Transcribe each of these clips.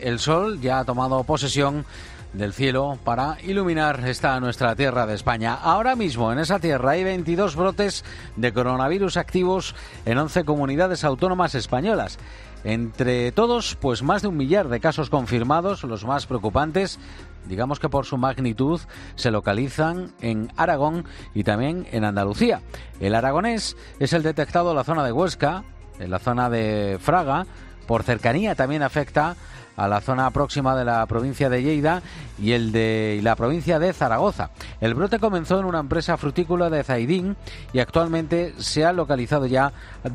El sol ya ha tomado posesión del cielo para iluminar esta nuestra tierra de España. Ahora mismo en esa tierra hay 22 brotes de coronavirus activos en 11 comunidades autónomas españolas. Entre todos, pues más de 1 millar de casos confirmados. Los más preocupantes, digamos que por su magnitud, se localizan en Aragón y también en Andalucía. El aragonés es el detectado en la zona de Huesca, en la zona de Fraga. Por cercanía también afecta a la zona próxima de la provincia de Lleida y la provincia de Zaragoza. El brote comenzó en una empresa frutícola de Zaidín y actualmente se han localizado ya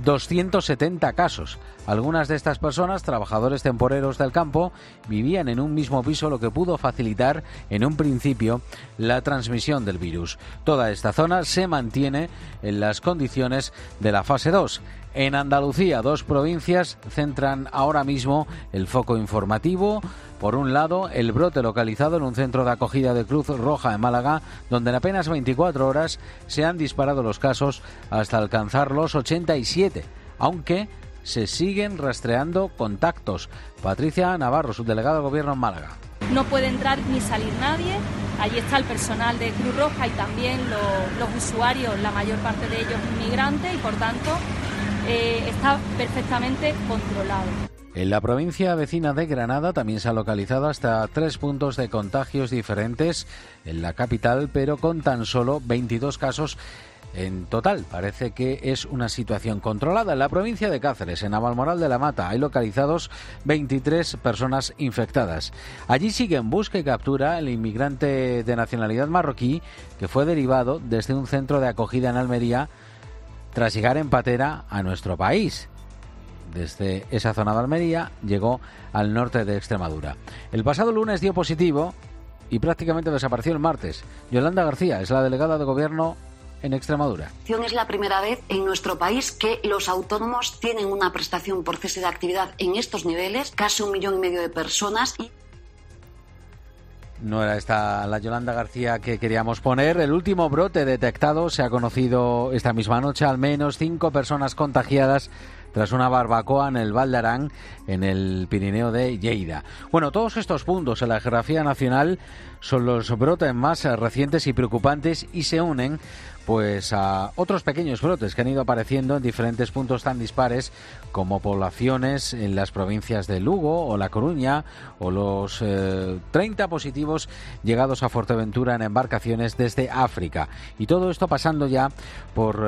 270 casos. Algunas de estas personas, trabajadores temporeros del campo, vivían en un mismo piso, lo que pudo facilitar en un principio la transmisión del virus. Toda esta zona se mantiene en las condiciones de la fase 2. En Andalucía, 2 provincias centran ahora mismo el foco informativo. Por un lado, el brote localizado en un centro de acogida de Cruz Roja en Málaga, donde en apenas 24 horas se han disparado los casos hasta alcanzar los 87, aunque se siguen rastreando contactos. Patricia Navarro, subdelegada del Gobierno en Málaga. No puede entrar ni salir nadie. Allí está el personal de Cruz Roja y también los usuarios, la mayor parte de ellos inmigrantes, y por tanto está perfectamente controlado. En la provincia vecina de Granada también se han localizado hasta 3 puntos de contagios diferentes en la capital, pero con tan solo 22 casos en total. Parece que es una situación controlada. En la provincia de Cáceres, en Navalmoral de la Mata, hay localizados 23 personas infectadas. Allí sigue en busca y captura el inmigrante de nacionalidad marroquí que fue derivado desde un centro de acogida en Almería tras llegar en patera a nuestro país. Desde esa zona de Almería llegó al norte de Extremadura. El pasado lunes dio positivo y prácticamente desapareció el martes. Yolanda García es la delegada de Gobierno en Extremadura. Es la primera vez en nuestro país que los autónomos tienen una prestación por cese de actividad en estos niveles, casi 1,5 millones de personas. No era esta la Yolanda García que queríamos poner. El último brote detectado se ha conocido esta misma noche. Al menos 5 personas contagiadas tras una barbacoa en el Val de Arán, en el Pirineo de Lleida. Bueno, todos estos puntos en la geografía nacional son los brotes más recientes y preocupantes y se unen pues a otros pequeños brotes que han ido apareciendo en diferentes puntos tan dispares como poblaciones en las provincias de Lugo o La Coruña, o los 30 positivos llegados a Fuerteventura en embarcaciones desde África. Y todo esto pasando ya por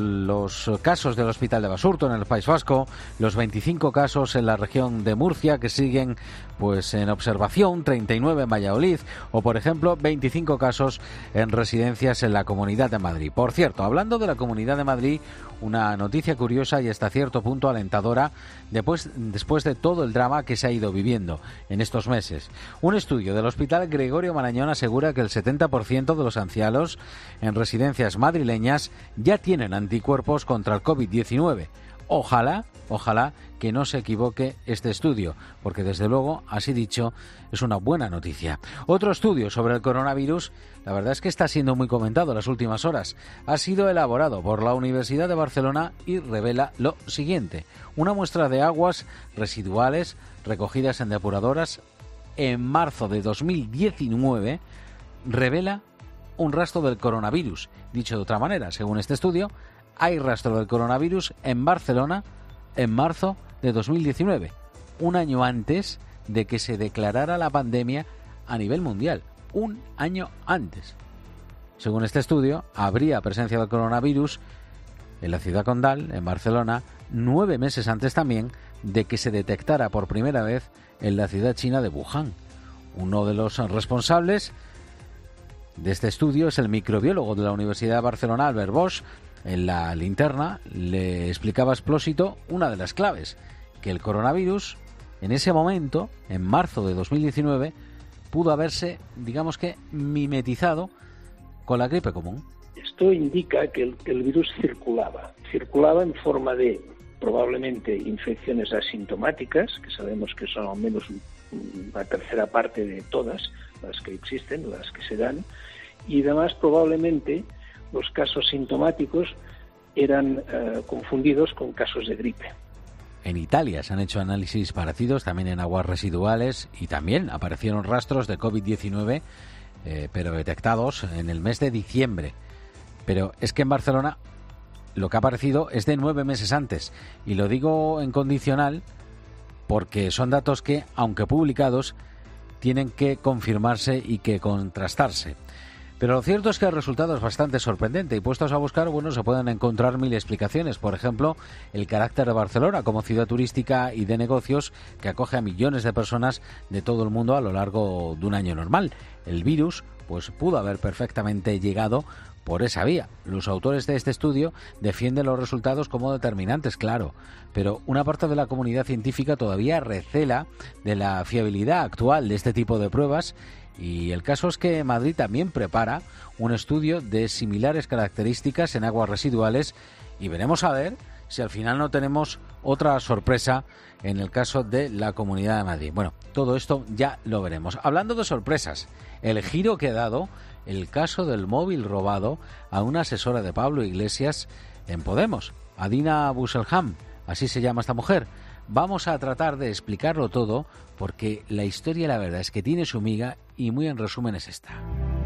los casos del Hospital de Basurto en el País Vasco, los 25 casos en la región de Murcia que siguen pues en observación, 39 en Valladolid, o por ejemplo 25 casos en residencias en la Comunidad de Madrid. Por cierto, hablando de la Comunidad de Madrid, una noticia curiosa y hasta cierto punto alentadora después de todo el drama que se ha ido viviendo en estos meses. Un estudio del Hospital Gregorio Marañón asegura que el 70% de los ancianos en residencias madrileñas ya tienen anticuerpos contra el COVID-19. Ojalá que no se equivoque este estudio, porque desde luego, así dicho, es una buena noticia. Otro estudio sobre el coronavirus, la verdad es que está siendo muy comentado en las últimas horas. Ha sido elaborado por la Universidad de Barcelona y revela lo siguiente. Una muestra de aguas residuales recogidas en depuradoras en marzo de 2019 revela un rastro del coronavirus. Dicho de otra manera, según este estudio, hay rastro del coronavirus en Barcelona en marzo de 2019, un año antes de que se declarara la pandemia a nivel mundial. Un año antes. Según este estudio, habría presencia del coronavirus en la ciudad condal, en Barcelona, 9 meses antes también de que se detectara por primera vez en la ciudad china de Wuhan. Uno de los responsables de este estudio es el microbiólogo de la Universidad de Barcelona, Albert Bosch. En la linterna le explicaba Explósito una de las claves, que el coronavirus en ese momento, en marzo de 2019, pudo haberse, digamos que, mimetizado con la gripe común. Esto indica que el virus circulaba en forma de probablemente infecciones asintomáticas, que sabemos que son al menos una tercera parte de todas las que existen, las que se dan, y además probablemente los casos sintomáticos eran confundidos con casos de gripe. en Italia se han hecho análisis parecidos, también en aguas residuales, y también aparecieron rastros de COVID-19, pero detectados en el mes de diciembre. Pero es que en Barcelona lo que ha aparecido es de 9 meses antes, y lo digo en condicional porque son datos que, aunque publicados, tienen que confirmarse y que contrastarse. Pero lo cierto es que el resultado es bastante sorprendente y puestos a buscar, bueno, se pueden encontrar mil explicaciones. Por ejemplo, el carácter de Barcelona como ciudad turística y de negocios que acoge a millones de personas de todo el mundo a lo largo de un año normal. El virus, pues pudo haber perfectamente llegado por esa vía. Los autores de este estudio defienden los resultados como determinantes, claro, pero una parte de la comunidad científica todavía recela de la fiabilidad actual de este tipo de pruebas. Y el caso es que Madrid también prepara un estudio de similares características en aguas residuales y veremos a ver si al final no tenemos otra sorpresa en el caso de la Comunidad de Madrid. Bueno, todo esto ya lo veremos. Hablando de sorpresas, el giro que ha dado el caso del móvil robado a una asesora de Pablo Iglesias en Podemos, Adina Busselham, así se llama esta mujer. Vamos a tratar de explicarlo todo porque la historia, la verdad, es que tiene su miga y muy en resumen es esta.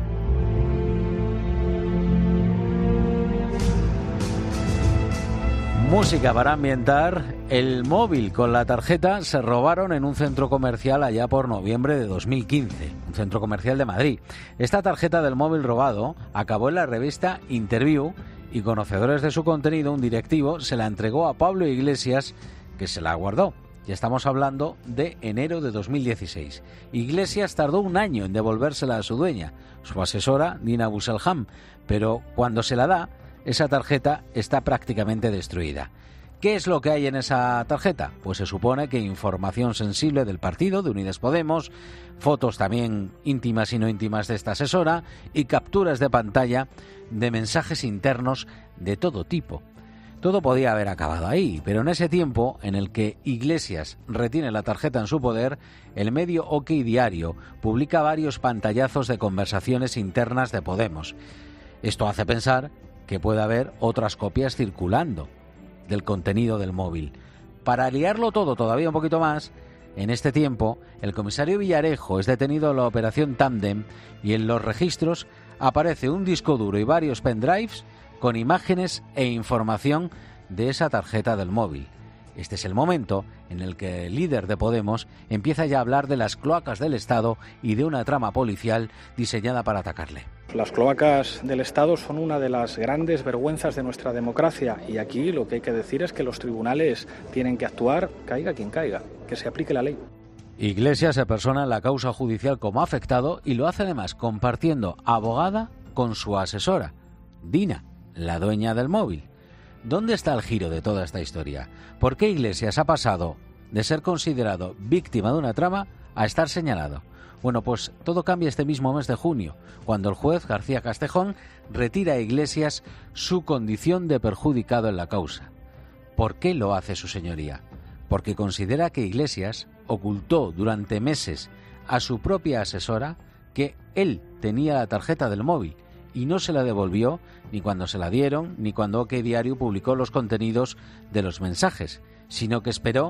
Música para ambientar. El móvil con la tarjeta se robaron en un centro comercial allá por noviembre de 2015, un centro comercial de Madrid. Esta tarjeta del móvil robado acabó en la revista Interview y, conocedores de su contenido, un directivo se la entregó a Pablo Iglesias, que se la guardó. Ya estamos hablando de enero de 2016. Iglesias tardó un año en devolvérsela a su dueña, su asesora Nina Busselham, pero cuando se la da, esa tarjeta está prácticamente destruida. ¿Qué es lo que hay en esa tarjeta? Pues se supone que información sensible del partido, de Unidas Podemos, fotos también íntimas y no íntimas de esta asesora y capturas de pantalla de mensajes internos de todo tipo. Todo podía haber acabado ahí, pero en ese tiempo en el que Iglesias retiene la tarjeta en su poder, el medio OK Diario publica varios pantallazos de conversaciones internas de Podemos. Esto hace pensar que puede haber otras copias circulando del contenido del móvil. Para liarlo todo todavía un poquito más, en este tiempo, el comisario Villarejo es detenido en la operación Tándem y en los registros aparece un disco duro y varios pendrives con imágenes e información de esa tarjeta del móvil. Este es el momento en el que el líder de Podemos empieza ya a hablar de las cloacas del Estado y de una trama policial diseñada para atacarle. Las cloacas del Estado son una de las grandes vergüenzas de nuestra democracia y aquí lo que hay que decir es que los tribunales tienen que actuar, caiga quien caiga, que se aplique la ley. Iglesias se persona en la causa judicial como afectado y lo hace además compartiendo abogada con su asesora, Dina, la dueña del móvil. ¿Dónde está el giro de toda esta historia? ¿Por qué Iglesias ha pasado de ser considerado víctima de una trama a estar señalado? Bueno, pues todo cambia este mismo mes de junio, cuando el juez García Castejón retira a Iglesias su condición de perjudicado en la causa. ¿Por qué lo hace su señoría? Porque considera que Iglesias ocultó durante meses a su propia asesora que él tenía la tarjeta del móvil y no se la devolvió ni cuando se la dieron ni cuando OK Diario publicó los contenidos de los mensajes, sino que esperó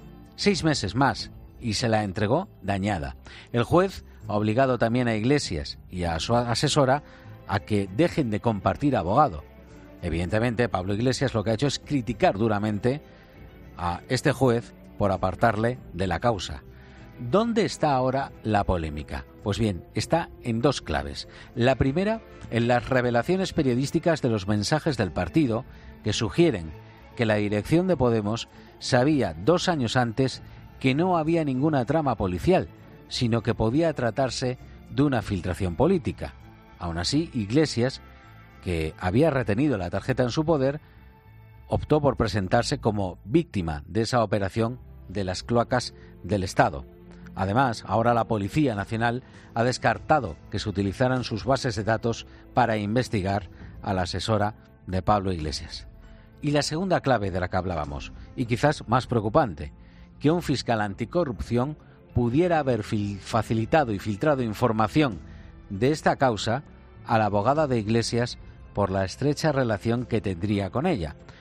6 meses más y se la entregó dañada. El juez ha obligado también a Iglesias y a su asesora a que dejen de compartir abogado. Evidentemente, Pablo Iglesias lo que ha hecho es criticar duramente a este juez por apartarle de la causa. ¿Dónde está ahora la polémica? Pues bien, está en 2 claves. La primera, en las revelaciones periodísticas de los mensajes del partido que sugieren que la dirección de Podemos sabía 2 años antes que no había ninguna trama policial, sino que podía tratarse de una filtración política. Aún así, Iglesias, que había retenido la tarjeta en su poder, optó por presentarse como víctima de esa operación de las cloacas del Estado. Además, ahora la Policía Nacional ha descartado que se utilizaran sus bases de datos para investigar a la asesora de Pablo Iglesias. Y la segunda clave de la que hablábamos, y quizás más preocupante, que un fiscal anticorrupción pudiera haber facilitado y filtrado información de esta causa a la abogada de Iglesias por la estrecha relación que tendría con ella.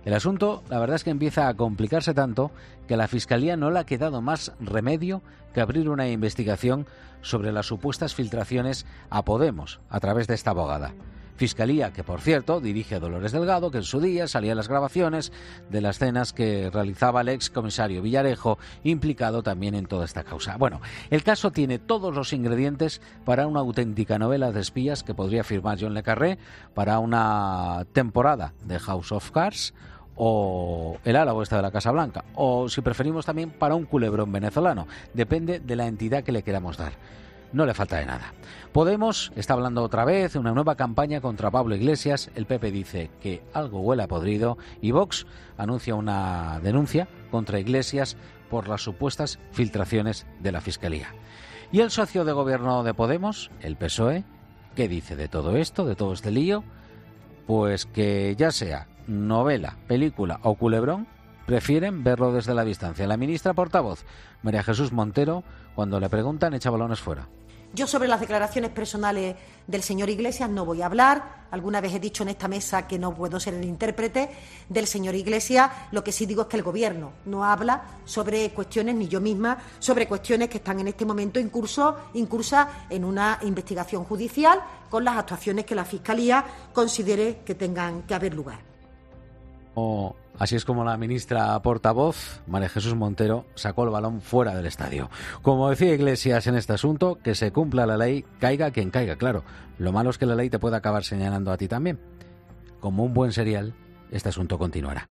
El asunto, la verdad es que empieza a complicarse tanto que a la Fiscalía no le ha quedado más remedio que abrir una investigación sobre las supuestas filtraciones a Podemos a través de esta abogada. Fiscalía que, por cierto, dirige a Dolores Delgado, que en su día salía en las grabaciones de las cenas que realizaba el ex comisario Villarejo, implicado también en toda esta causa. Bueno, el caso tiene todos los ingredientes para una auténtica novela de espías que podría firmar John le Carré para una temporada de House of Cards o el ala oeste de la Casa Blanca, o si preferimos también para un culebrón venezolano. Depende de la entidad que le queramos dar. No le falta de nada. Podemos está hablando otra vez de una nueva campaña contra Pablo Iglesias. El PP dice que algo huele a podrido y Vox anuncia una denuncia contra Iglesias por las supuestas filtraciones de la Fiscalía. ¿Y el socio de gobierno de Podemos, el PSOE, qué dice de todo esto, de todo este lío? Pues que ya sea novela, película o culebrón, prefieren verlo desde la distancia. La ministra portavoz, María Jesús Montero, cuando le preguntan, echa balones fuera. Yo sobre las declaraciones personales del señor Iglesias no voy a hablar. Alguna vez he dicho en esta mesa que no puedo ser el intérprete del señor Iglesias. Lo que sí digo es que el Gobierno no habla sobre cuestiones, ni yo misma, sobre cuestiones que están en este momento incursas en una investigación judicial con las actuaciones que la Fiscalía considere que tengan que haber lugar. Así es como la ministra portavoz, María Jesús Montero, sacó el balón fuera del estadio. Como decía Iglesias en este asunto, que se cumpla la ley, caiga quien caiga, claro. Lo malo es que la ley te puede acabar señalando a ti también. Como un buen serial, este asunto continuará.